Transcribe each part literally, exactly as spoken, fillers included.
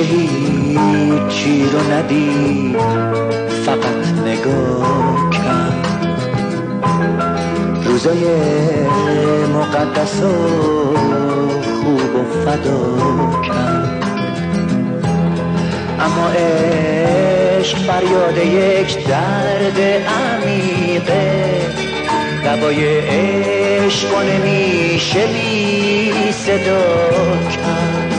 میشه هیچی رو ندید، فقط نگاه کرد. روزای مقدس و خوب و فدا کرد، اما عشق فریاد یک درد عمیقه. دوای عشق نمیشه بی صدا کرد.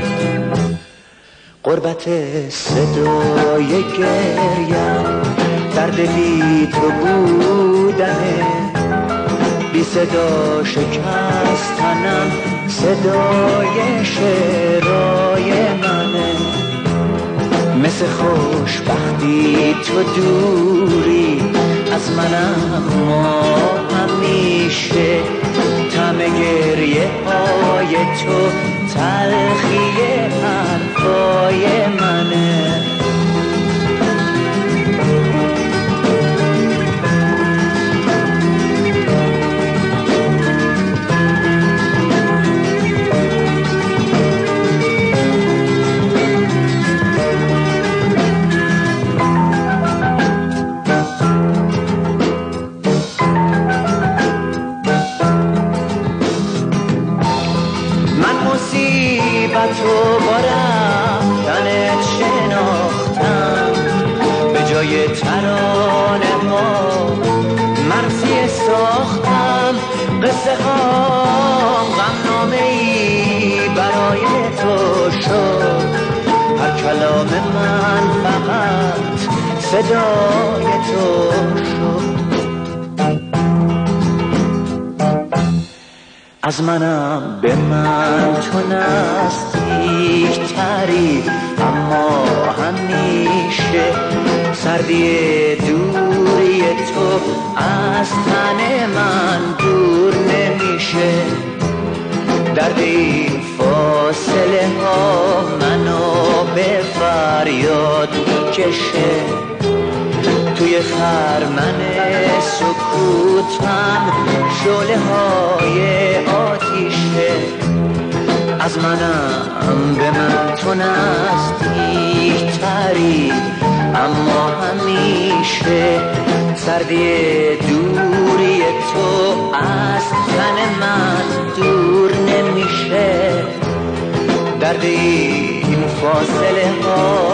قربت صدای گریم درد بی تو بودنه، بی صدا شکستنم صدای شعرهای منه. مثل خوشبختی تو دوری از منم، ما همیشه طعم گریه های تو تلخی حرفای منه. تو با رفتنت شناختم، به جای ترانه ها مرثیه ساختم. قصه ها غمنامه ای برای تو شد، هر کلام من فقط صدای تو شد. از منم به من تو نزدیک تری، اما همیشه سردی دوری تو از تن من دور نمیشه. درد این فاصله ها منو به فریاد میکشه. توی خرمن سکوتم شعله های آتیشه. از منم به من تو نزدیک تری، اما همیشه سردی دوری تو از تن من دور نمیشه. درد این فاصله ها